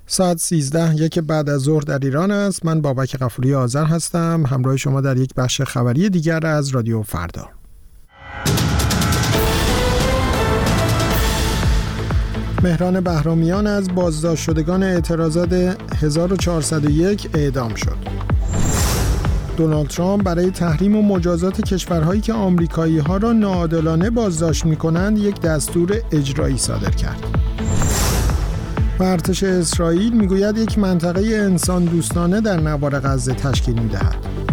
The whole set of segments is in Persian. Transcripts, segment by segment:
ساعت 13 بعد از ظهر در ایران است. من بابک غفوری آذر هستم، همراه شما در یک بخش خبری دیگر از رادیو فردا. مهران بهرامیان از بازداشت شدگان اعتراضات 1401 اعدام شد. دونالد ترامپ برای تحریم و مجازات کشورهایی که آمریکایی‌ها را ناعادلانه بازداشت می‌کنند یک دستور اجرایی صادر کرد. و ارتش اسرائیل میگوید یک منطقه انسان دوستانه در نوار غزه تشکیل می‌دهد.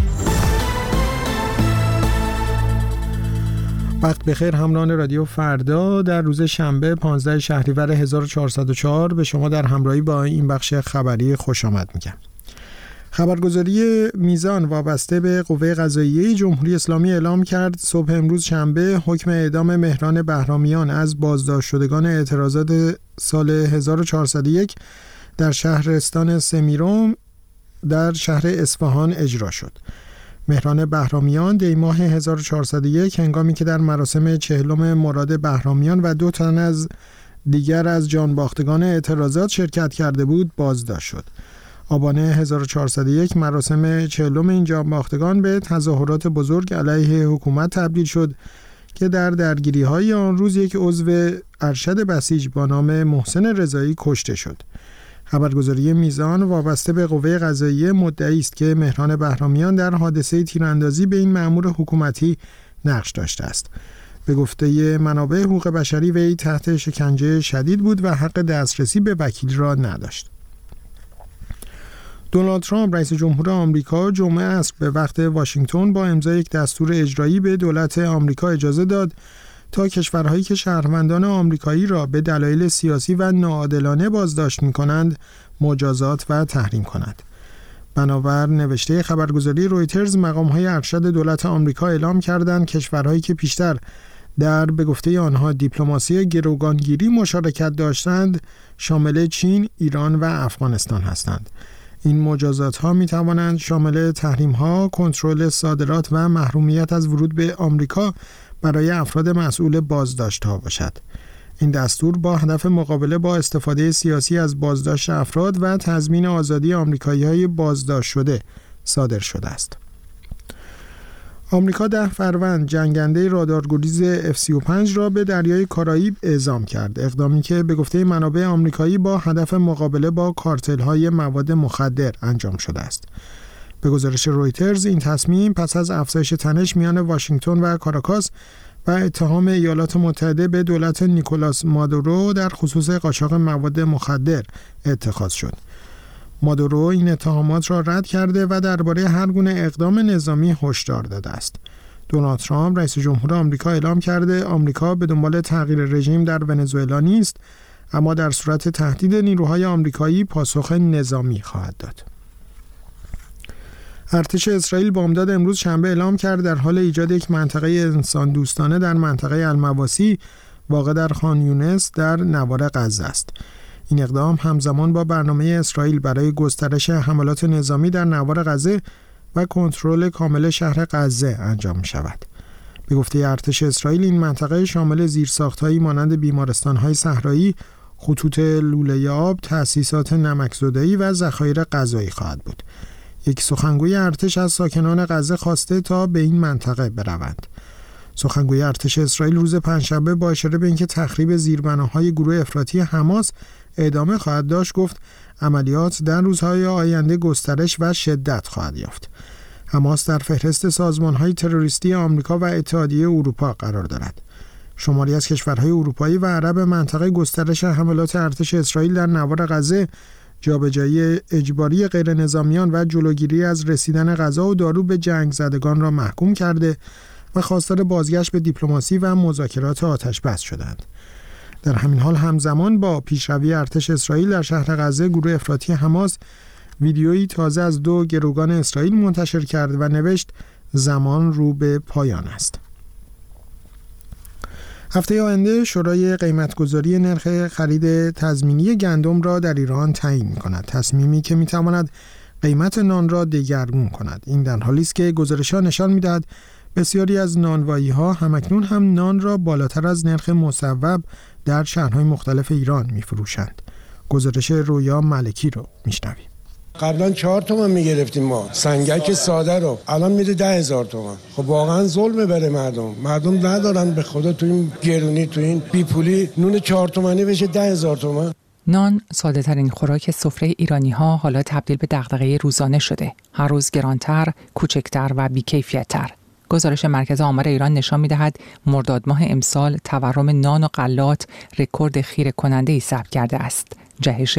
وقت بخیر همراهان رادیو فردا. در روز شنبه 15 شهریور 1404 به شما در همراهی با این بخش خبری خوش آمد میگم. خبرگزاری میزان وابسته به قوه قضاییه جمهوری اسلامی اعلام کرد صبح امروز شنبه حکم اعدام مهران بهرامیان از بازداشت شدگان اعتراضات سال 1401 در شهرستان سمیروم در شهر اصفهان اجرا شد. مهران بهرامیان دی ماه 1401 هنگامی که در مراسم 40 مراد بهرامیان و 2 تن از دیگر از جانباختگان اعتراضات شرکت کرده بود بازداشت شد. آبان 1401 مراسم 40 این جانباختگان به تظاهرات بزرگ علیه حکومت تبدیل شد که در درگیری‌های آن روز یک عضو ارشد بسیج با نام محسن رضایی کشته شد. خبرگزاری میزان وابسته به قوه قضاییه مدعی است که مهران بهرامیان در حادثه تیراندازی به این مأمور حکومتی نقش داشته است. به گفته منابع حقوق بشری وی تحت شکنجه شدید بود و حق دسترسی به وکیل را نداشت. دونالد ترامپ رئیس جمهور آمریکا جمعه عصر به وقت واشنگتن با امضای یک دستور اجرایی به دولت آمریکا اجازه داد تا کشورهایی که شهروندان آمریکایی را به دلایل سیاسی و ناعادلانه بازداشت می‌کنند مجازات و تحریم کند. بنابر نوشته خبرگزاری رویترز مقام‌های ارشد دولت آمریکا اعلام کردند کشورهایی که پیشتر در به گفته آنها دیپلماسی گروگانگیری مشارکت داشتند شامل چین، ایران و افغانستان هستند. این مجازات ها می توانند شامل تحریم ها، کنترل صادرات و محرومیت از ورود به آمریکا برای افراد مسئول بازداشت ها باشد. این دستور با هدف مقابله با استفاده سیاسی از بازداشت افراد و تضمین آزادی آمریکایی های بازداشت شده صادر شده است. آمریکا 10 فروند جنگنده رادارگریز F-35 را به دریای کارائیب اعزام کرد. اقدامی که به گفته منابع آمریکایی با هدف مقابله با کارتل‌های مواد مخدر انجام شده است. به گزارش رویترز این تصمیم پس از افزایش تنش میان واشنگتن و کاراکاس و اتهام ایالات متحده به دولت نیکولاس مادورو در خصوص قاچاق مواد مخدر اتخاذ شد. مادورو این اتهامات را رد کرده و درباره هر گونه اقدام نظامی هشدار داده است. دونالد ترامپ رئیس جمهور آمریکا اعلام کرده آمریکا به دنبال تغییر رژیم در ونزوئلا نیست، اما در صورت تهدید نیروهای آمریکایی پاسخ نظامی خواهد داد. ارتش اسرائیل بامداد امروز شنبه اعلام کرد در حال ایجاد یک منطقه انسان دوستانه در منطقه المواسی واقع در خان یونس در نوار غزه است. این اقدام همزمان با برنامه اسرائیل برای گسترش حملات نظامی در نوار غزه و کنترل کامل شهر غزه انجام می شود. به گفته ارتش اسرائیل این منطقه شامل زیرساخت‌هایی مانند بیمارستان‌های صحرایی، خطوط لوله آب، تأسیسات نمکزدایی و ذخایر غذایی خواهد بود. یک سخنگوی ارتش از ساکنان غزه خواسته تا به این منطقه بروند. سخنگوی ارتش اسرائیل روز پنجشنبه با اشاره به اینکه تخریب زیربناهای گروه افراطی حماس ادامه خواهد داشت گفت عملیات در روزهای آینده گسترش و شدت خواهد یافت. حماس در فهرست سازمان‌های تروریستی آمریکا و اتحادیه اروپا قرار دارد. شماری از کشورهای اروپایی و عرب منطقه گسترش حملات ارتش اسرائیل در نوار غزه، جابجایی اجباری غیر نظامیان و جلوگیری از رسیدن غذا و دارو به جنگ زدگان را محکوم کرده و خواستار بازگشت به دیپلماسی و مذاکرات آتش‌بس شدند. در همین حال همزمان با پیشروی ارتش اسرائیل در شهر غزه، گروه افراطی حماس ویدیویی تازه از 2 گروگان اسرائیل منتشر کرد و نوشت زمان رو به پایان است. هفته آینده شورای قیمتگذاری نرخ خرید تضمینی گندم را در ایران تعیین می‌کند، تصمیمی که می‌تواند قیمت نان را دگرگون کند. این در حالی است که گزارش‌ها نشان می‌دهد بسیاری از نانوایی‌ها همکنون هم نان را بالاتر از نرخ مصوب در شهرهای مختلف ایران می‌فروشند. گزارش رویا ملکی رو میشنویم. قبلا 4 تومن میگرفتیم ما سنگک ساده رو، الان میده 10,000 تومن. خب واقعا ظلمه بره مردم ندارن به خدا تو این گرونی، تو این بیپولی نون 4 تومنی بشه 10,000 تومن. نان ساده ترین خوراک سفره ایرانی ها حالا تبدیل به دغدغه روزانه شده. هر روز گرانتر، کوچکتر و بی‌کیفیت‌تر. گزارش مرکز آمار ایران نشان می‌دهد مرداد ماه امسال تورم نان و غلات رکورد خیره کننده‌ای ثبت کرده است. جهش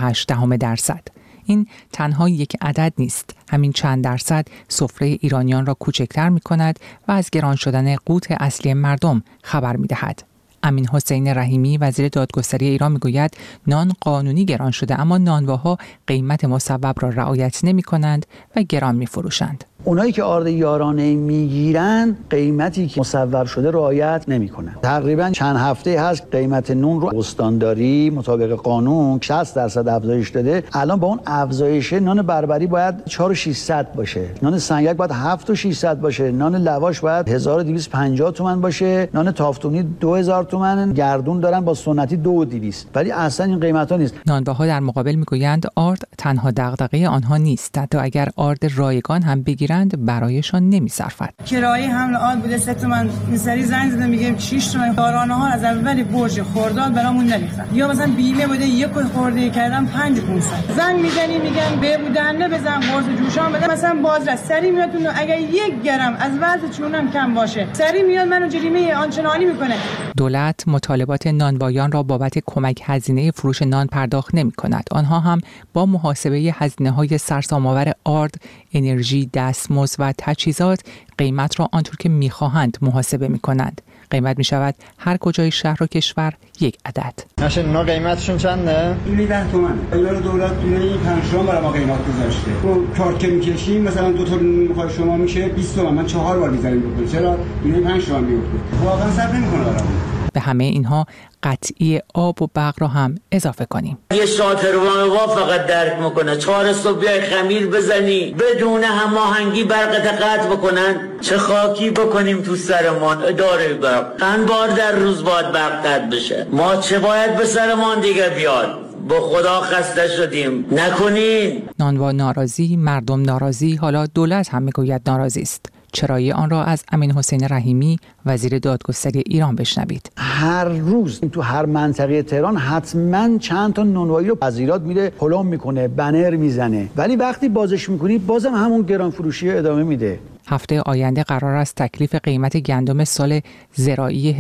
7.8%. این تنها یک عدد نیست. همین چند درصد سفره ایرانیان را کوچکتر می‌کند و از گران شدن قوت اصلی مردم خبر می‌دهد. امین حسین رحیمی وزیر دادگستری ایران میگوید نان قانونی گران شده، اما نانواها قیمت مصوب را رعایت نمی‌کنند و گران می‌فروشند. اونایی که آرد یارانه میگیرن قیمتی که مصوب شده رعایت نمیکنن. تقریبا چند هفته هست قیمت نون رو استانداری مطابق قانون 60% افزایش داده. الان با اون افزایش نان بربری باید 4,600 باشه، نان سنگک باید 7,600 باشه، نان لواش باید 1250 تومان باشه، نان تافتونی 2000 تومان، گردون دارن با سنتی 2200. ولی اصلا این قیمتا نیست. نانواها در مقابل میگویند آرد تنها دغدغه آنها نیست، حتی اگر آرد رایگان هم بگیرند برایشان نمی‌صرفد. کرایه حمل آرد بوده 3 تومن، این سری زنگ زدم میگه 6 تومن. دارانه ها از اول برج خرداد برامون نریختن. یا مثلا بیمه بوده 1 خورده کردم 5500. زنگ میزنی میگن به بودنه بزن قرص جوشان بده، مثلا بازرس سری میاد اگر 1 گرم از وزن چونم کم باشه سری میاد منو جریمه آنچنانی میکنه. دولت مطالبات نانوایان را بابت کمک هزینه فروش نان پرداخت نمی‌کند. آنها هم با محاسبه هزینه‌های سرسام‌آور آرد، انرژی، دستمزد و تجهیزات قیمت را آنطور که می‌خواهند محاسبه می‌کنند. قیمت می‌شود هر کجای شهر و کشور یک عدد. نشه اونا قیمتشون چنده؟ این 10 تومنه. اینا رو دولت دونه این 5 تومن برای ما قیمت گذاشته. تو کارت که می‌کشیم مثلا 2 تا می‌خوای شما میشه 20 تومن. من 4 بار می‌ذارم بکنم. چرا؟ این 5 تومن می‌افتاد. واقعا صرف نمی‌کنه برامون. به همه اینها قطعی آب و برق را هم اضافه کنیم. یه شاتروان فقط درک میکنه. 4 صبح بیای خمیر بزنی بدون هماهنگی برقت قطع بکنن، چه خاکی بکنیم تو سرمان. اداره برق چند بار در روز باید برق قطع بشه؟ ما چه باید به سرمان دیگه بیاد؟ با خدا خسته شدیم. نکنین. نانوا ناراضی، مردم ناراضی، حالا دولت هم میگوید ناراضی است. چرایی آن را از امین حسین رحیمی وزیر دادگستری ایران بشنوید. هر روز تو هر منطقه تهران حتما چند تا نانوایی رو پذیرات میره پلم میکنه، بنر میزنه، ولی وقتی بازش میکنی بازم همون گران فروشی ادامه میده. هفته آینده قرار است تکلیف قیمت گندم سال زراعی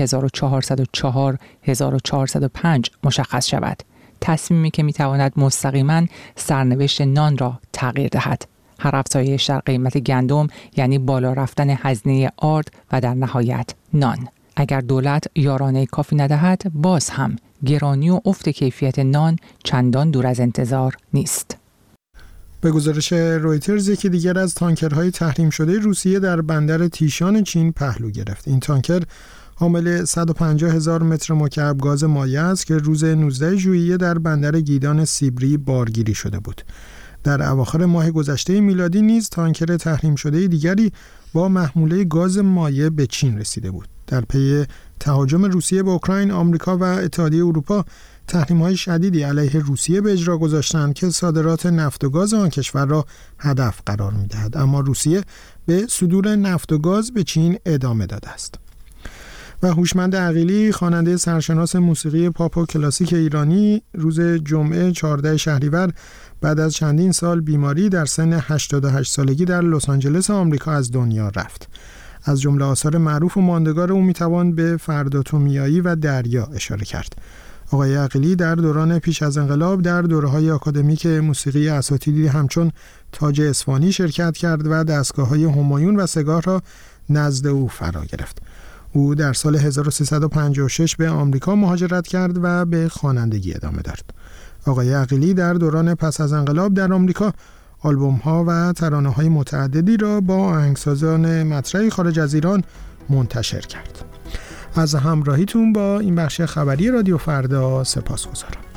1404-1405 مشخص شود. تصمیمی که میتواند مستقیما سرنوشت نان را تغییر دهد. هر افزایش در قیمت گندم یعنی بالا رفتن هزینه آرد و در نهایت نان. اگر دولت یارانه کافی ندهد، باز هم گرانی و افت کیفیت نان چندان دور از انتظار نیست. به گزارش رویترز یکی دیگر از تانکرهای تحریم شده روسیه در بندر تیشان چین پهلو گرفت. این تانکر حامل 150,000 متر مکعب گاز مایع است که روز 19 ژوئیه در بندر گیدان سیبری بارگیری شده بود. در اواخر ماه گذشته میلادی نیز تانکر تحریم شده دیگری با محموله گاز مایع به چین رسیده بود. در پی تهاجم روسیه به اوکراین، آمریکا و اتحادیه اروپا تحریم‌های شدیدی علیه روسیه به اجرا گذاشتند که صادرات نفت و گاز آن کشور را هدف قرار می‌دهد، اما روسیه به صدور نفت و گاز به چین ادامه داده است. و هوشمند عقیلی، خواننده سرشناس موسیقی پاپ و کلاسیک ایرانی، روز جمعه 14 شهریور بعد از چندین سال بیماری در سن 88 سالگی در لس آنجلس آمریکا از دنیا رفت. از جمله آثار معروف و ماندگار او میتوان به فردا تو میایی و دریا اشاره کرد. آقای عقیلی در دوران پیش از انقلاب در دوره‌های آکادمیک موسیقی اساتیدی همچون تاج اصفهانی شرکت کرد و دستگاه‌های همایون و سگاه را نزد او فرا گرفت. او در سال 1356 به آمریکا مهاجرت کرد و به خوانندگی ادامه داد. آقای عقیلی در دوران پس از انقلاب در آمریکا آلبوم‌ها و ترانه‌های متعددی را با آهنگسازان مطرح خارج از ایران منتشر کرد. از همراهیتون با این بخش خبری رادیو فردا سپاسگزارم.